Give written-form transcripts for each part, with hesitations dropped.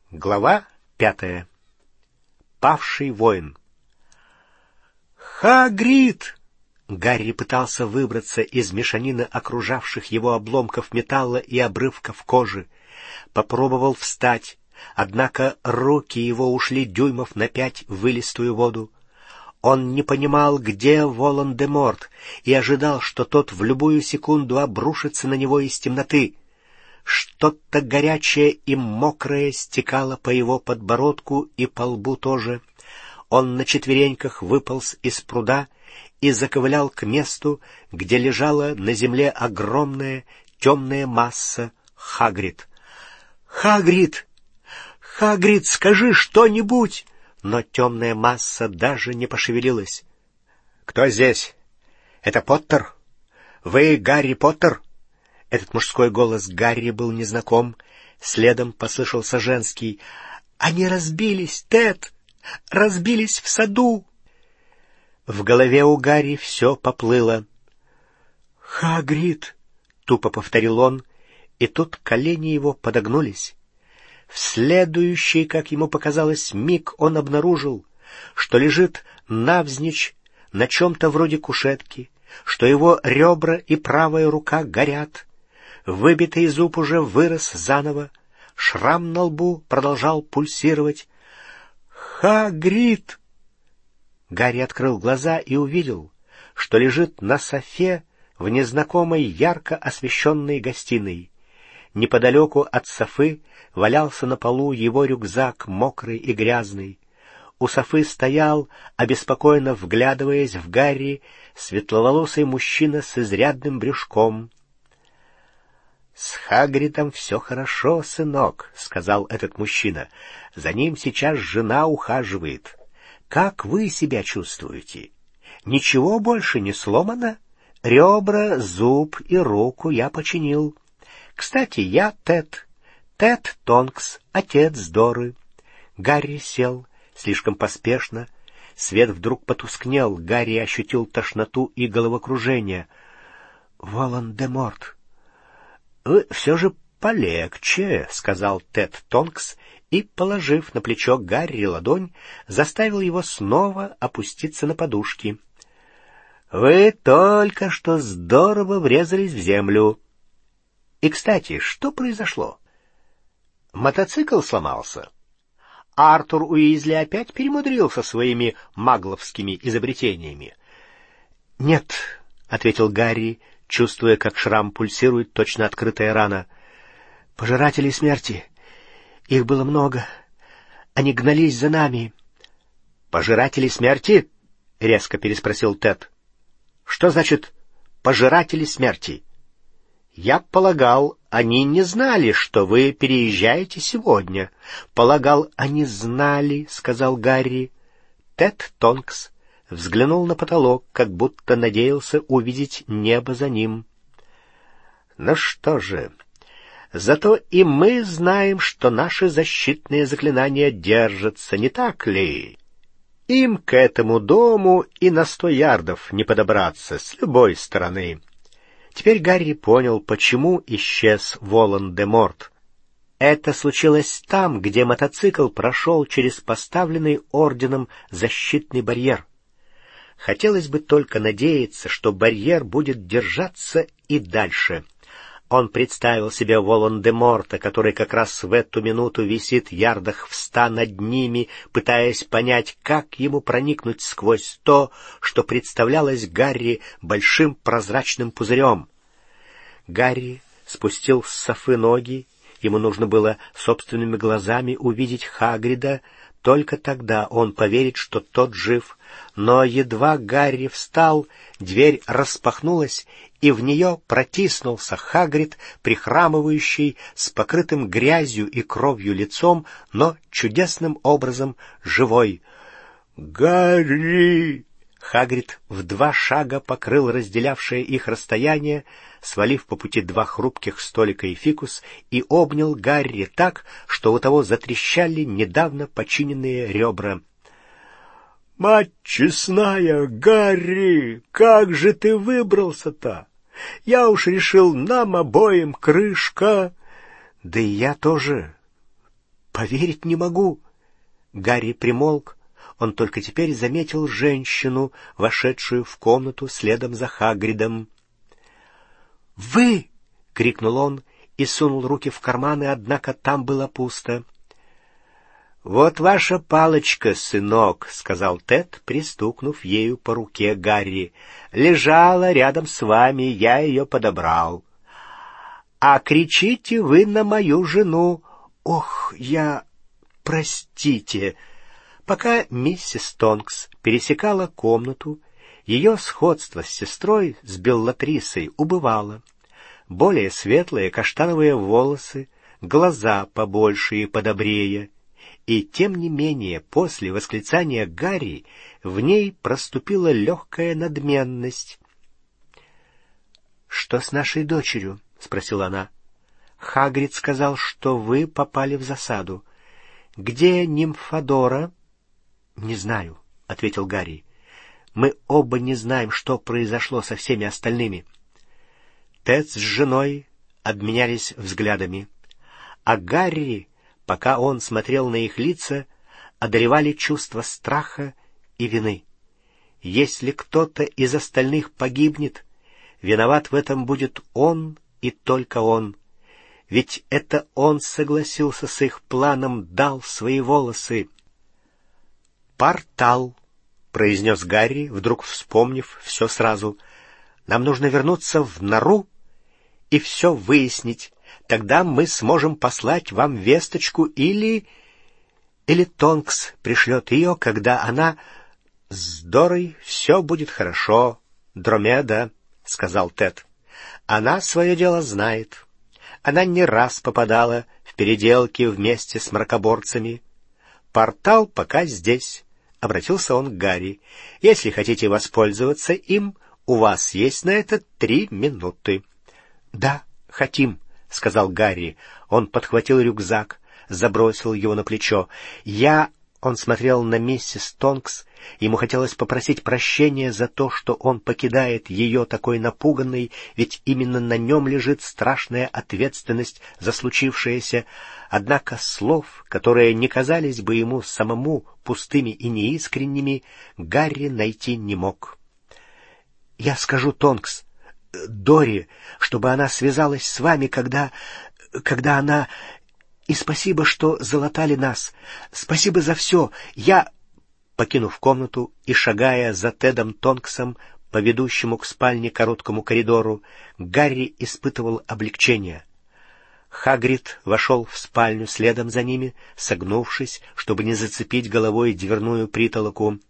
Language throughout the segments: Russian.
Глава 5. Павший воин. «Хагрид!» Гарри пытался выбраться из мешанины окружавших его обломков металла и обрывков кожи. Попробовал встать, однако руки его ушли дюймов на 5 в илистую воду. Он не понимал, где Волан-де-Морт, и ожидал, что тот в любую секунду обрушится на него из темноты. Что-то горячее и мокрое стекало по его подбородку и по лбу тоже. Он на четвереньках выполз из пруда и заковылял к месту, где лежала на земле огромная темная масса Хагрид. «Хагрид! Хагрид, скажи что-нибудь!» Но темная масса даже не пошевелилась. «Кто здесь? Это Поттер? Вы Гарри Поттер?» Этот мужской голос Гарри был незнаком. Следом послышался женский: «Они разбились, Тед! Разбились в саду!» В голове у Гарри все поплыло. «Хагрид!» — тупо повторил он, и тут колени его подогнулись. В следующий, как ему показалось, миг он обнаружил, что лежит навзничь на чем-то вроде кушетки, что его ребра и правая рука горят. Выбитый зуб уже вырос заново, шрам на лбу продолжал пульсировать. «Хагрид!» Гарри открыл глаза и увидел, что лежит на софе в незнакомой ярко освещенной гостиной. Неподалеку от софы валялся на полу его рюкзак, мокрый и грязный. У софы стоял, обеспокоенно вглядываясь в Гарри, светловолосый мужчина с изрядным брюшком. «С Хагридом все хорошо, сынок», — сказал этот мужчина. «За ним сейчас жена ухаживает. Как вы себя чувствуете? Ничего больше не сломано? Ребра, зуб и руку я починил. Кстати, я Тед Тонкс, отец Доры». Гарри сел, слишком поспешно. Свет вдруг потускнел, Гарри ощутил тошноту и головокружение. «Волан-де-Морт!» «Вы все же полегче», — сказал Тед Тонкс, и, положив на плечо Гарри ладонь, заставил его снова опуститься на подушки. «Вы только что здорово врезались в землю. И, кстати, что произошло? Мотоцикл сломался? Артур Уизли опять перемудрил со своими магловскими изобретениями?» «Нет», — ответил Гарри, чувствуя, как шрам пульсирует, точно открытая рана. «Пожиратели смерти. Их было много. Они гнались за нами». «Пожиратели смерти?» — резко переспросил Тед. «Что значит «пожиратели смерти»? Я полагал, они не знали, что вы переезжаете сегодня». «Полагал, они знали», — сказал Гарри. Тед Тонкс взглянул на потолок, как будто надеялся увидеть небо за ним. «Ну что же, зато и мы знаем, что наши защитные заклинания держатся, не так ли? Им к этому дому и на 100 ярдов не подобраться с любой стороны». Теперь Гарри понял, почему исчез Волан-де-Морт. Это случилось там, где мотоцикл прошел через поставленный орденом защитный барьер. Хотелось бы только надеяться, что барьер будет держаться и дальше. Он представил себе Волан-де-Морта, который как раз в эту минуту висит ярдах в 100 над ними, пытаясь понять, как ему проникнуть сквозь то, что представлялось Гарри большим прозрачным пузырем. Гарри спустил с софы ноги. Ему нужно было собственными глазами увидеть Хагрида. Только тогда он поверит, что тот жив. Но едва Гарри встал, дверь распахнулась, и в нее протиснулся Хагрид, прихрамывающий, с покрытым грязью и кровью лицом, но чудесным образом живой. «Гарри!» Хагрид в 2 шага покрыл разделявшее их расстояние, свалив по пути 2 хрупких столика и фикус, и обнял Гарри так, что у того затрещали недавно починенные ребра. «Мать честная, Гарри, как же ты выбрался-то? Я уж решил, нам обоим крышка». «Да и я тоже. Поверить не могу. Гарри примолк. Он только теперь заметил женщину, вошедшую в комнату следом за Хагридом. «Вы!» — крикнул он и сунул руки в карманы, однако там было пусто. «Вот ваша палочка, сынок», — сказал Тед, пристукнув ею по руке Гарри. «Лежала рядом с вами, я ее подобрал. А кричите вы на мою жену». «Ох, простите». Пока миссис Тонкс пересекала комнату, ее сходство с сестрой, с Беллатрисой, убывало. Более светлые каштановые волосы, глаза побольше и подобрее. И тем не менее, после восклицания Гарри в ней проступила легкая надменность. «Что с нашей дочерью?» — спросила она. «Хагрид сказал, что вы попали в засаду. Где Нимфодора?» «Не знаю», — ответил Гарри. «Мы оба не знаем, что произошло со всеми остальными». Тед с женой обменялись взглядами, а Гарри, пока он смотрел на их лица, одолевали чувства страха и вины. Если кто-то из остальных погибнет, виноват в этом будет он и только он. Ведь это он согласился с их планом, дал свои волосы. «Портал», — произнес Гарри, вдруг вспомнив все сразу. «Нам нужно вернуться в нору и все выяснить. Тогда мы сможем послать вам весточку или Тонкс пришлет ее, когда она...» «С Дорой все будет хорошо, Дромеда», — сказал Тед. «Она свое дело знает. Она не раз попадала в переделки вместе с мракоборцами. Портал пока здесь», — обратился он к Гарри. «Если хотите воспользоваться им, у вас есть на это 3 минуты». «Да, хотим», — сказал Гарри. Он подхватил рюкзак, забросил его на плечо. Он смотрел на миссис Тонкс. Ему хотелось попросить прощения за то, что он покидает ее такой напуганной, ведь именно на нем лежит страшная ответственность за случившееся. Однако слов, которые не казались бы ему самому пустыми и неискренними, Гарри найти не мог. «Я скажу Тонкс, Дори, чтобы она связалась с вами, когда она... И спасибо, что залатали нас. Спасибо за все. Покинув комнату и шагая за Тедом Тонксом по ведущему к спальне короткому коридору, Гарри испытывал облегчение. Хагрид вошел в спальню следом за ними, согнувшись, чтобы не зацепить головой дверную притолоку.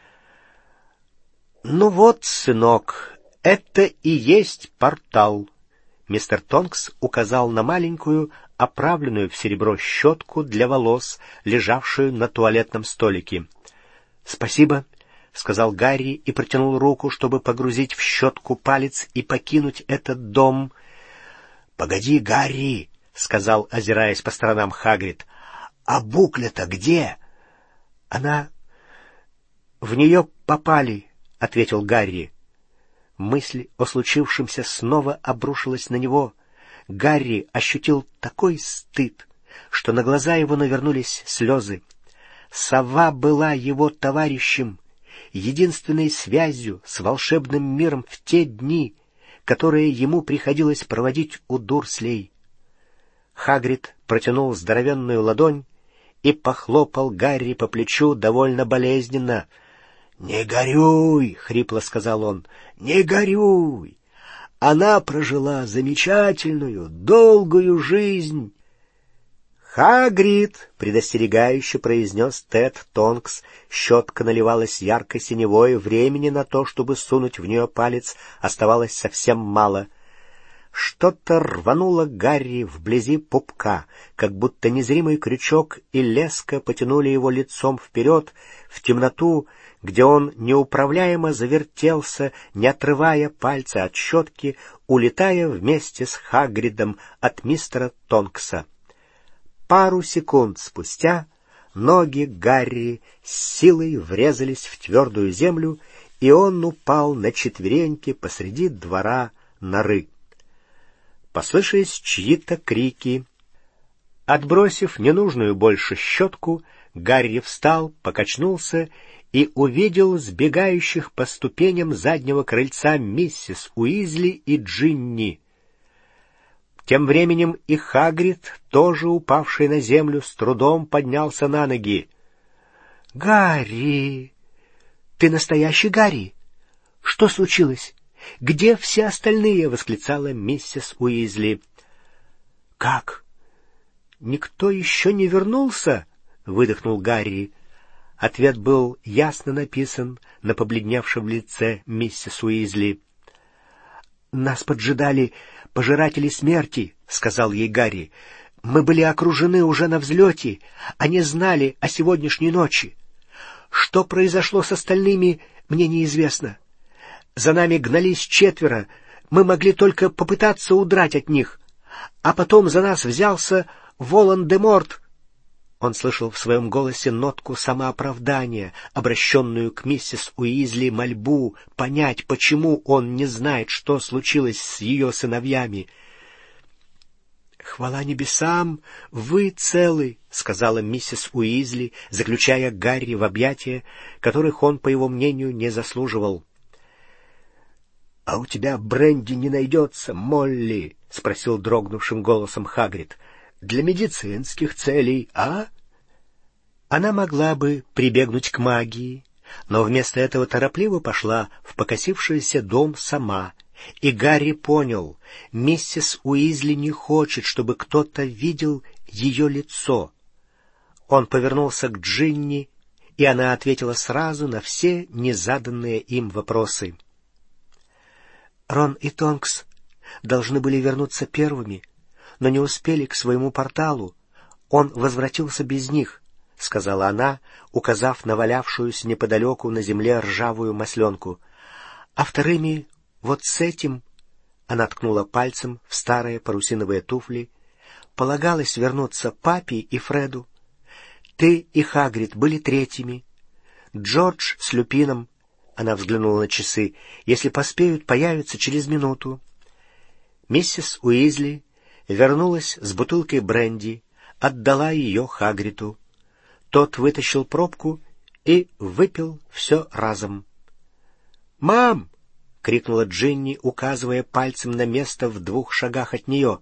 «Ну вот, сынок, это и есть портал». Мистер Тонкс указал на маленькую, оправленную в серебро щетку для волос, лежавшую на туалетном столике. «Спасибо», — сказал Гарри и протянул руку, чтобы погрузить в щетку палец и покинуть этот дом. «Погоди, Гарри», — сказал, озираясь по сторонам Хагрид. «А букля-то где?» «Она... в нее попали», — ответил Гарри. Мысль о случившемся снова обрушилась на него. Гарри ощутил такой стыд, что на глаза его навернулись слезы. Сова была его товарищем, единственной связью с волшебным миром в те дни, которые ему приходилось проводить у Дурслей. Хагрид протянул здоровенную ладонь и похлопал Гарри по плечу довольно болезненно. «Не горюй!» — хрипло сказал он. «Не горюй! Она прожила замечательную, долгую жизнь!» «Хагрид!» — предостерегающе произнес Тед Тонкс. Щетка наливалась яркой синевой, времени на то, чтобы сунуть в нее палец, оставалось совсем мало. Что-то рвануло Гарри вблизи пупка, как будто незримый крючок и леска потянули его лицом вперед, в темноту, где он неуправляемо завертелся, не отрывая пальца от щетки, улетая вместе с Хагридом от мистера Тонкса. Пару секунд спустя ноги Гарри с силой врезались в твердую землю, и он упал на четвереньки посреди двора норы. Послышались чьи-то крики. Отбросив ненужную больше щетку, Гарри встал, покачнулся и увидел сбегающих по ступеням заднего крыльца миссис Уизли и Джинни. Тем временем и Хагрид, тоже упавший на землю, с трудом поднялся на ноги. — Гарри! Ты настоящий Гарри? Что случилось? Где все остальные? — восклицала миссис Уизли. — Как? Никто еще не вернулся? — выдохнул Гарри. Ответ был ясно написан на побледневшем лице миссис Уизли. — Нас поджидали пожиратели смерти, — сказал ей Гарри. — Мы были окружены уже на взлете. Они знали о сегодняшней ночи. Что произошло с остальными, мне неизвестно. За нами гнались 4. Мы могли только попытаться удрать от них. А потом за нас взялся Волан-де-Морт. Он слышал в своем голосе нотку самооправдания, обращенную к миссис Уизли мольбу понять, почему он не знает, что случилось с ее сыновьями. «Хвала небесам, вы целы», — сказала миссис Уизли, заключая Гарри в объятия, которых он, по его мнению, не заслуживал. — А у тебя бренди не найдется, Молли? — спросил дрогнувшим голосом Хагрид. — Для медицинских целей, а? Она могла бы прибегнуть к магии, но вместо этого торопливо пошла в покосившийся дом сама. И Гарри понял, миссис Уизли не хочет, чтобы кто-то видел ее лицо. Он повернулся к Джинни, и она ответила сразу на все незаданные им вопросы. Рон и Тонкс должны были вернуться первыми, но не успели к своему порталу. Он возвратился без них, — сказала она, указав на валявшуюся неподалеку на земле ржавую масленку. — А вторыми вот с этим, — она ткнула пальцем в старые парусиновые туфли, — полагалось вернуться папе и Фреду. Ты и Хагрид были третьими. Джордж с Люпином, — она взглянула на часы, — если поспеют, появятся через минуту. Миссис Уизли вернулась с бутылкой бренди, отдала ее Хагриду. Тот вытащил пробку и выпил все разом. «Мам!» — крикнула Джинни, указывая пальцем на место в 2 шагах от нее.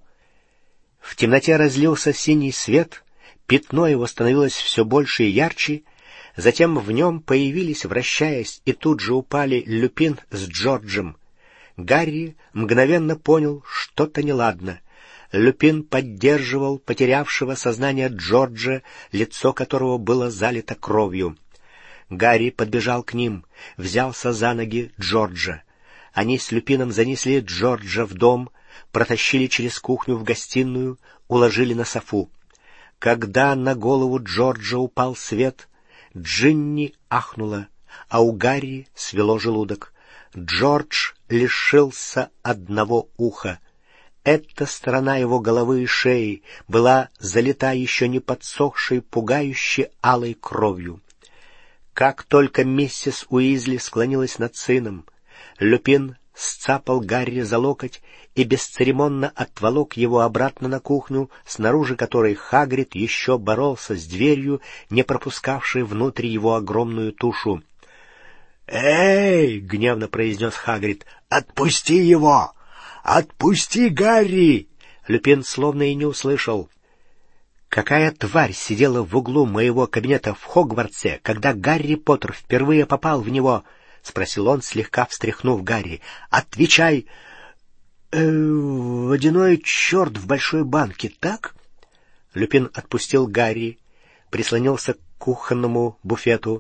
В темноте разлился синий свет, пятно его становилось все больше и ярче, затем в нем появились, вращаясь, и тут же упали Люпин с Джорджем. Гарри мгновенно понял, что-то неладно. Люпин поддерживал потерявшего сознание Джорджа, лицо которого было залито кровью. Гарри подбежал к ним, взялся за ноги Джорджа. Они с Люпином занесли Джорджа в дом, протащили через кухню в гостиную, уложили на софу. Когда на голову Джорджа упал свет, Джинни ахнула, а у Гарри свело желудок. Джордж лишился одного уха. Эта сторона его головы и шеи была залита еще не подсохшей, пугающе алой кровью. Как только миссис Уизли склонилась над сыном, Люпин сцапал Гарри за локоть и бесцеремонно отволок его обратно на кухню, снаружи которой Хагрид еще боролся с дверью, не пропускавшей внутрь его огромную тушу. «Эй!» — гневно произнес Хагрид. «Отпусти его! Отпусти Гарри!» Люпин словно и не услышал. «Какая тварь сидела в углу моего кабинета в Хогвартсе, когда Гарри Поттер впервые попал в него?» — спросил он, слегка встряхнув Гарри. «Отвечай!» «Водяной черт в большой банке, так?» Люпин отпустил Гарри, прислонился к кухонному буфету.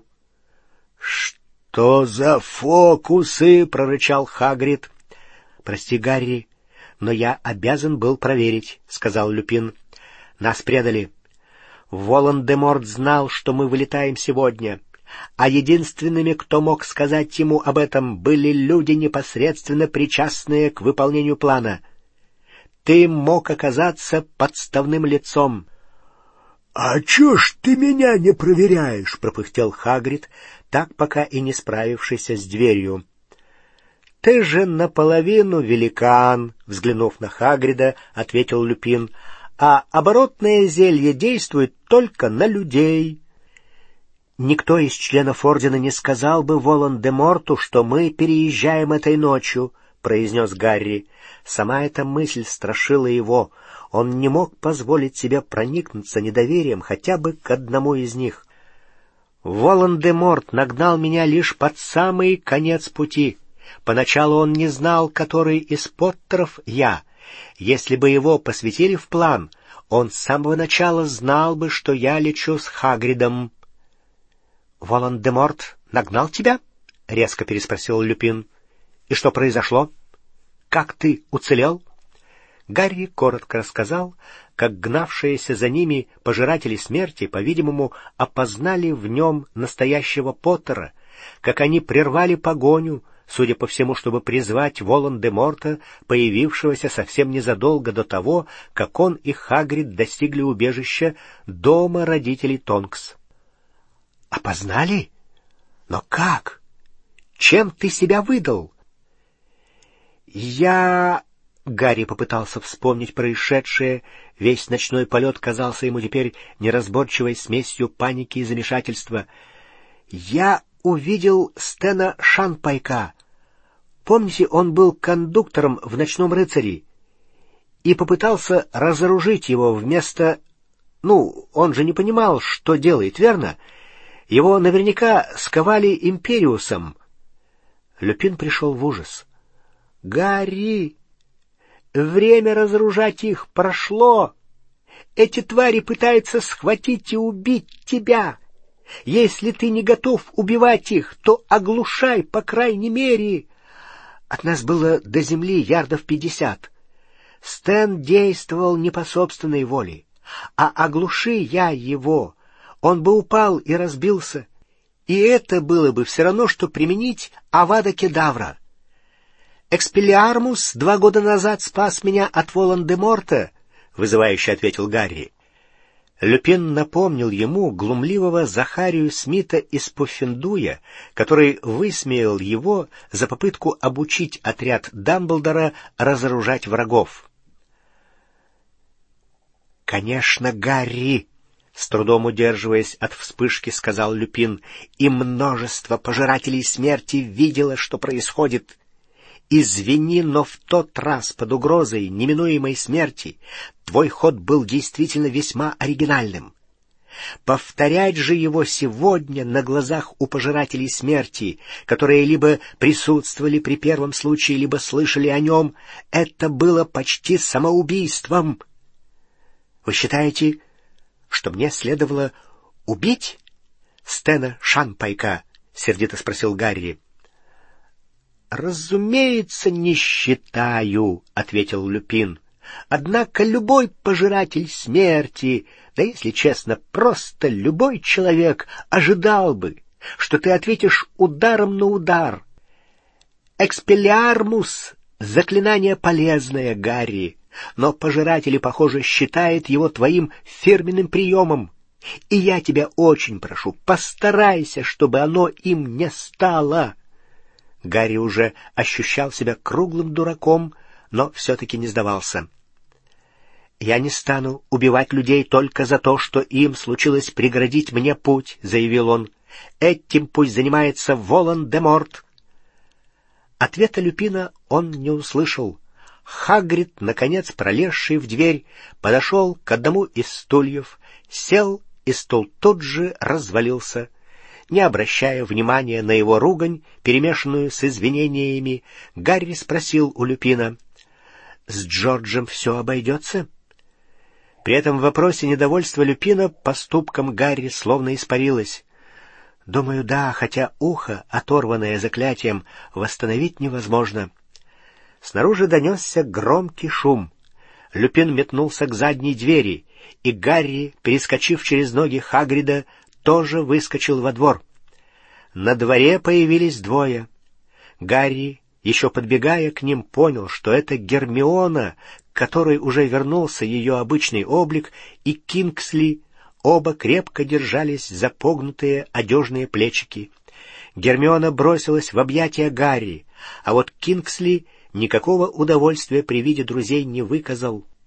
«Что за фокусы?» — прорычал Хагрид. «Прости, Гарри, но я обязан был проверить», — сказал Люпин. «Нас предали. Волан-де-Морт знал, что мы вылетаем сегодня, а единственными, кто мог сказать ему об этом, были люди, непосредственно причастные к выполнению плана. Ты мог оказаться подставным лицом». «А чё ж ты меня не проверяешь?» — пропыхтел Хагрид, так пока и не справившийся с дверью. «Ты же наполовину великан», — взглянув на Хагрида, ответил Люпин, а оборотное зелье действует только на людей. Никто из членов ордена не сказал бы Волан-де-Морту, что мы переезжаем этой ночью, — произнес Гарри. Сама эта мысль страшила его. Он не мог позволить себе проникнуться недоверием хотя бы к одному из них. Волан-де-Морт нагнал меня лишь под самый конец пути. Поначалу он не знал, который из Поттеров я. Если бы его посвятили в план, он с самого начала знал бы, что я лечу с Хагридом. — Волан-де-Морт нагнал тебя? — резко переспросил Люпин. — И что произошло? Как ты уцелел? Гарри коротко рассказал, как гнавшиеся за ними пожиратели смерти, по-видимому, опознали в нем настоящего Поттера, как они прервали погоню, судя по всему, чтобы призвать Волан-де-Морта, появившегося совсем незадолго до того, как он и Хагрид достигли убежища дома родителей Тонкс. — Опознали? Но как? Чем ты себя выдал? Гарри попытался вспомнить происшедшее. Весь ночной полет казался ему теперь неразборчивой смесью паники и замешательства. Я увидел Стена Шанпайка. Помните, он был кондуктором в «Ночном рыцаре» и попытался разоружить его вместо... он же не понимал, что делает, верно? Его наверняка сковали Империусом. Люпин пришел в ужас. — Гарри! Время разоружать их прошло. Эти твари пытаются схватить и убить тебя. Если ты не готов убивать их, то оглушай, по крайней мере. От нас было до земли ярдов 50. Стэн действовал не по собственной воле, а оглуши я его, он бы упал и разбился. И это было бы все равно, что применить Авада Кедавра. «Экспеллиармус 2 года назад спас меня от Волан-де-Морта», — вызывающе ответил Гарри. Люпин напомнил ему глумливого Захарию Смита из Пуффендуя, который высмеял его за попытку обучить отряд Дамблдора разоружать врагов. «Конечно, Гарри!» — с трудом удерживаясь от вспышки, сказал Люпин, — «и множество пожирателей смерти видело, что происходит. Извини, но в тот раз под угрозой неминуемой смерти твой ход был действительно весьма оригинальным. Повторять же его сегодня на глазах у пожирателей смерти, которые либо присутствовали при первом случае, либо слышали о нем, это было почти самоубийством. Вы считаете, что мне следовало убить Стена Шанпайка? — сердито спросил Гарри. — Разумеется, не считаю, — ответил Люпин. — Однако любой пожиратель смерти, да если честно, просто любой человек ожидал бы, что ты ответишь ударом на удар. Экспеллиармус — заклинание полезное, Гарри, но пожиратели, похоже, считают его твоим фирменным приемом. И я тебя очень прошу, постарайся, чтобы оно им не стало. Гарри уже ощущал себя круглым дураком, но все-таки не сдавался. «Я не стану убивать людей только за то, что им случилось преградить мне путь», — заявил он. «Этим пусть занимается Волан-де-Морт». Ответа Люпина он не услышал. Хагрид, наконец пролезший в дверь, подошел к одному из стульев, сел, и стул тут же развалился. Не обращая внимания на его ругань, перемешанную с извинениями, Гарри спросил у Люпина: «С Джорджем все обойдется?» При этом в вопросе недовольство Люпина поступком Гарри словно испарилось. «Думаю, да, хотя ухо, оторванное заклятием, восстановить невозможно». Снаружи донесся громкий шум. Люпин метнулся к задней двери, и Гарри, перескочив через ноги Хагрида, тоже выскочил во двор. На дворе появились двое. Гарри, еще подбегая к ним, понял, что это Гермиона, к которой уже вернулся ее обычный облик, и Кингсли. Оба крепко держались за погнутые одежные плечики. Гермиона бросилась в объятия Гарри, а вот Кингсли никакого удовольствия при виде друзей не выказал.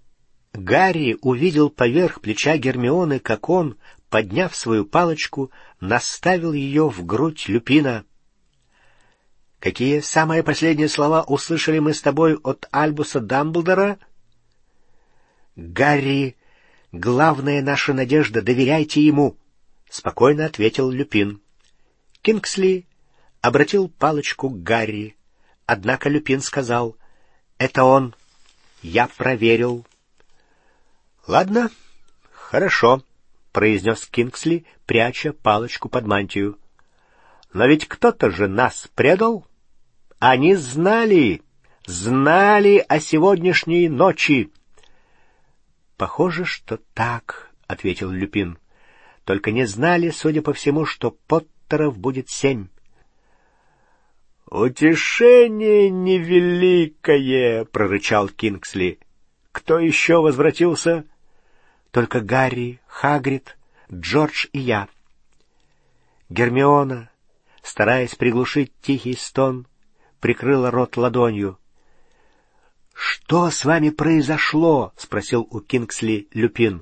Гарри увидел поверх плеча Гермионы, как он, подняв свою палочку, наставил ее в грудь Люпина. «Какие самые последние слова услышали мы с тобой от Альбуса Дамблдора?» «Гарри, главная наша надежда, доверяйте ему», — спокойно ответил Люпин. Кингсли обратил палочку к Гарри, однако Люпин сказал: «Это он, я проверил». «Ладно, хорошо», — произнес Кингсли, пряча палочку под мантию. «Но ведь кто-то же нас предал. Они знали о сегодняшней ночи». «Похоже, что так», — ответил Люпин. «Только не знали, судя по всему, что Поттеров будет 7». «Утешение невеликое», — прорычал Кингсли. «Кто еще возвратился?» «Только Гарри, Хагрид, Джордж и я». Гермиона, стараясь приглушить тихий стон, прикрыла рот ладонью. «Что с вами произошло?» — спросил у Кингсли Люпин.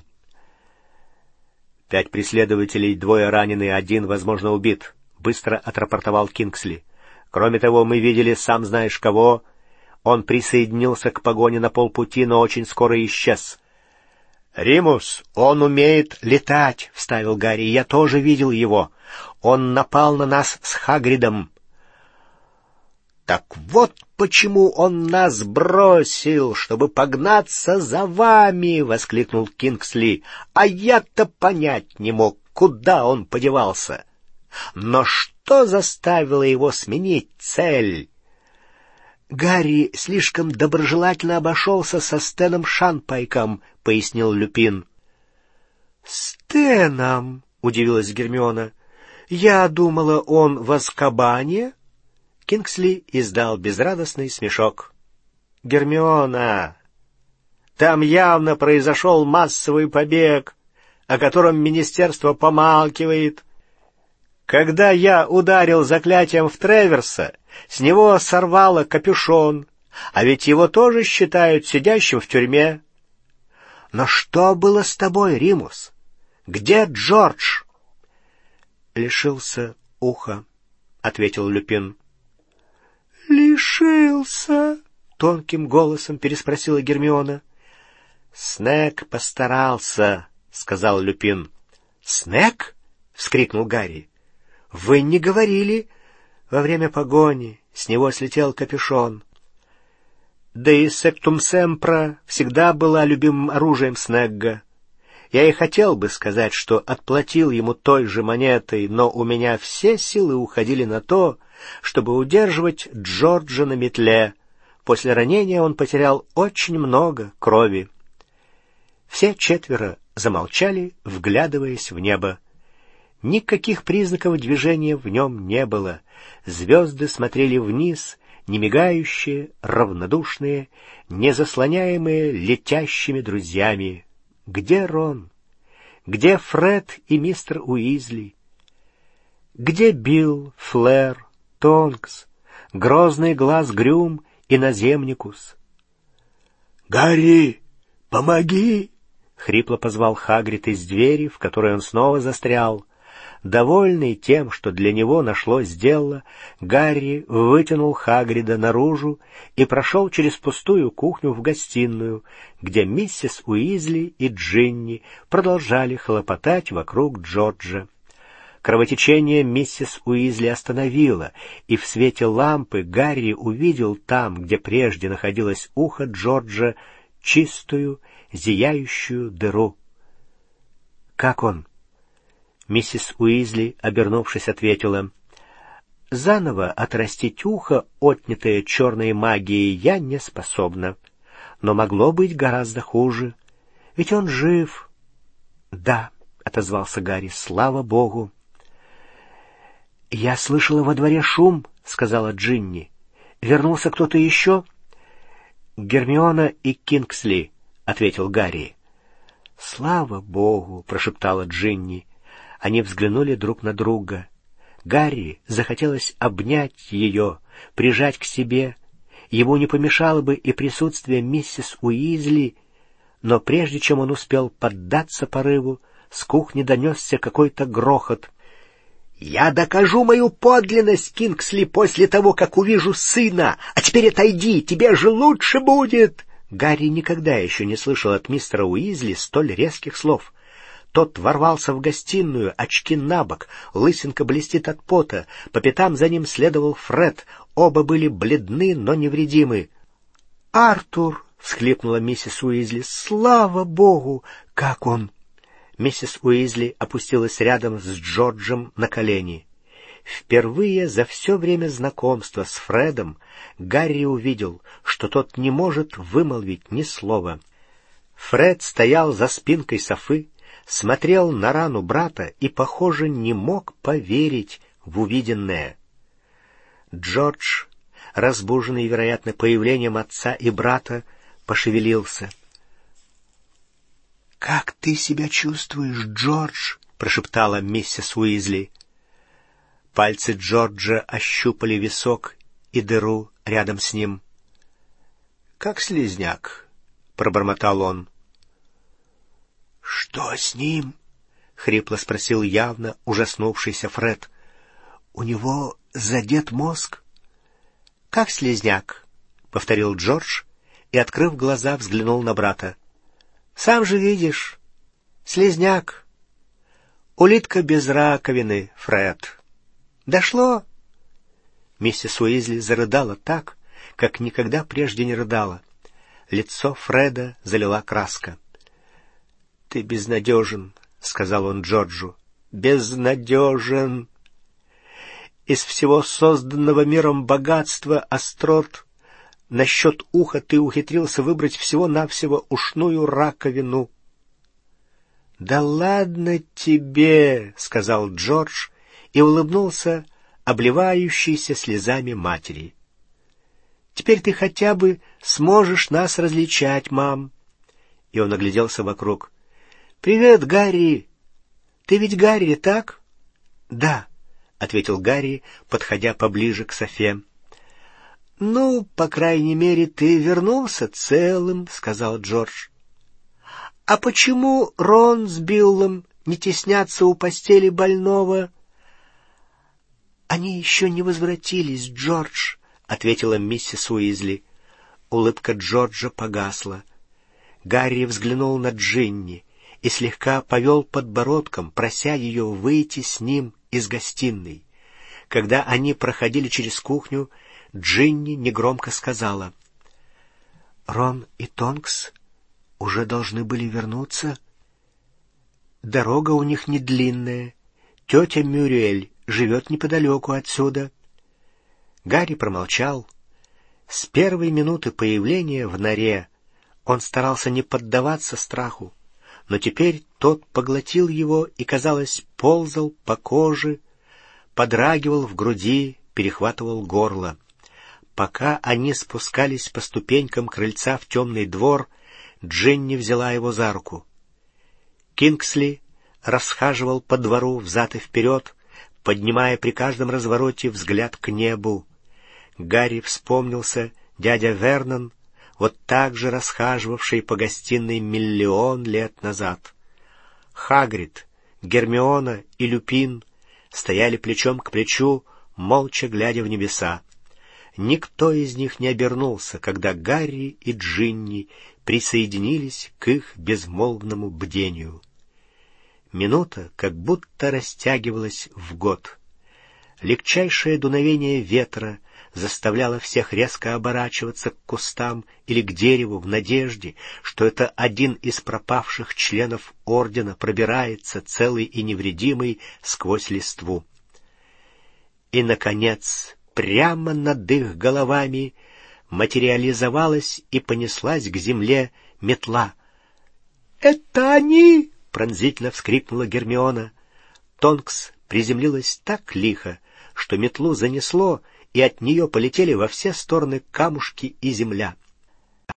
5 преследователей, 2 ранены, 1, возможно, убит, — быстро отрапортовал Кингсли. «Кроме того, мы видели сам знаешь кого. Он присоединился к погоне на полпути, но очень скоро исчез». «Римус, он умеет летать», — вставил Гарри. «Я тоже видел его. Он напал на нас с Хагридом». «Так вот почему он нас бросил, чтобы погнаться за вами!» — воскликнул Кингсли. «А я-то понять не мог, куда он подевался. Но что заставило его сменить цель?» «Гарри слишком доброжелательно обошелся со Стэном Шанпайком», — пояснил Люпин. «Стэном?» — удивилась Гермиона. «Я думала, он в Азкабане?» Кингсли издал безрадостный смешок. «Гермиона, там явно произошел массовый побег, о котором министерство помалкивает. Когда я ударил заклятием в Треверса, с него сорвало капюшон, а ведь его тоже считают сидящим в тюрьме. Но что было с тобой, Римус? Где Джордж?» «Лишился уха», — ответил Люпин. «Лишился?» — тонким голосом переспросила Гермиона. «Снегг постарался», — сказал Люпин. «Снегг?» — вскрикнул Гарри. «Вы не говорили?» Во время погони с него слетел капюшон. Да и сектум семпра всегда была любимым оружием Снегга. Я и хотел бы сказать, что отплатил ему той же монетой, но у меня все силы уходили на то, чтобы удерживать Джорджа на метле. После ранения он потерял очень много крови. Все 4 замолчали, вглядываясь в небо. Никаких признаков движения в нем не было. Звезды смотрели вниз, не мигающие, равнодушные, не заслоняемые летящими друзьями. Где Рон? Где Фред и мистер Уизли? Где Билл, Флэр, Тонкс, грозный глаз Грюм и Наземникус? «Гарри, помоги!» — хрипло позвал Хагрид из двери, в которой он снова застрял. Довольный тем, что для него нашлось дело, Гарри вытянул Хагрида наружу и прошел через пустую кухню в гостиную, где миссис Уизли и Джинни продолжали хлопотать вокруг Джорджа. Кровотечение миссис Уизли остановило, и в свете лампы Гарри увидел там, где прежде находилось ухо Джорджа, чистую, зияющую дыру. «Как он?» Миссис Уизли, обернувшись, ответила: «Заново отрастить ухо, отнятое черной магией, я не способна. Но могло быть гораздо хуже. Ведь он жив». «Да», — отозвался Гарри, — «слава Богу». «Я слышала во дворе шум», — сказала Джинни. «Вернулся кто-то еще?» «Гермиона и Кингсли», — ответил Гарри. «Слава Богу», — прошептала Джинни. Они взглянули друг на друга. Гарри захотелось обнять ее, прижать к себе. Ему не помешало бы и присутствие миссис Уизли, Но прежде чем он успел поддаться порыву, с кухни донесся какой-то грохот. «Я докажу мою подлинность, Кингсли, после того, как увижу сына! А теперь отойди, тебе же лучше будет!» Гарри никогда еще не слышал от мистера Уизли столь резких слов. Тот ворвался в гостиную, очки набок, лысинка блестит от пота, по пятам за ним следовал Фред, оба были бледны, но невредимы. «Артур!» — всхлипнула миссис Уизли. «Слава Богу! Как он?» Миссис Уизли опустилась рядом с Джорджем на колени. Впервые за все время знакомства с Фредом Гарри увидел, что тот не может вымолвить ни слова. Фред стоял за спинкой софы, смотрел на рану брата и, похоже, не мог поверить в увиденное. Джордж, разбуженный, вероятно, появлением отца и брата, пошевелился. «Как ты себя чувствуешь, Джордж?» — прошептала миссис Уизли. Пальцы Джорджа ощупали висок и дыру рядом с ним. «Как слизняк», — пробормотал он. «Что с ним?» — хрипло спросил явно ужаснувшийся Фред. «У него задет мозг?» «Как слизняк», — повторил Джордж и, открыв глаза, взглянул на брата. «Сам же видишь, слизняк. Улитка без раковины, Фред. Дошло?» Миссис Уизли зарыдала так, как никогда прежде не рыдала. Лицо Фреда залила краска. «Ты безнадежен», — сказал он Джорджу. «Безнадежен. Из всего созданного миром богатства, острот, насчет уха ты ухитрился выбрать всего-навсего ушную раковину». «Да ладно тебе», — сказал Джордж и улыбнулся обливающейся слезами матери. «Теперь ты хотя бы сможешь нас различать, мам». И он огляделся вокруг. «Привет, Гарри! Ты ведь Гарри, так?» «Да», — ответил Гарри, подходя поближе к Софе. «Ну, по крайней мере, ты вернулся целым», — сказал Джордж. «А почему Рон с Биллом не теснятся у постели больного?» «Они еще не возвратились, Джордж», — ответила миссис Уизли. Улыбка Джорджа погасла. Гарри взглянул на Джинни и слегка повел подбородком, прося ее выйти с ним из гостиной. Когда они проходили через кухню, Джинни негромко сказала: «Рон и Тонкс уже должны были вернуться. Дорога у них не длинная. Тетя Мюриэль живет неподалеку отсюда». Гарри промолчал. С первой минуты появления в норе он старался не поддаваться страху, но теперь тот поглотил его и, казалось, ползал по коже, подрагивал в груди, перехватывал горло. Пока они спускались по ступенькам крыльца в темный двор, Джинни взяла его за руку. Кингсли расхаживал по двору взад и вперед, поднимая при каждом развороте взгляд к небу. Гарри вспомнился дядя Вернон, вот так же расхаживавший по гостиной 1 000 000 лет назад. Хагрид, Гермиона и Люпин стояли плечом к плечу, молча глядя в небеса. Никто из них не обернулся, когда Гарри и Джинни присоединились к их безмолвному бдению. Минута как будто растягивалась в год. Легчайшее дуновение ветра заставляло всех резко оборачиваться к кустам или к дереву в надежде, что это один из пропавших членов ордена пробирается целый и невредимый сквозь листву. И, наконец, прямо над их головами материализовалась и понеслась к земле метла. «Это они!» — пронзительно вскрикнула Гермиона. Тонкс приземлилась так лихо, что метлу занесло, и от нее полетели во все стороны камушки и земля.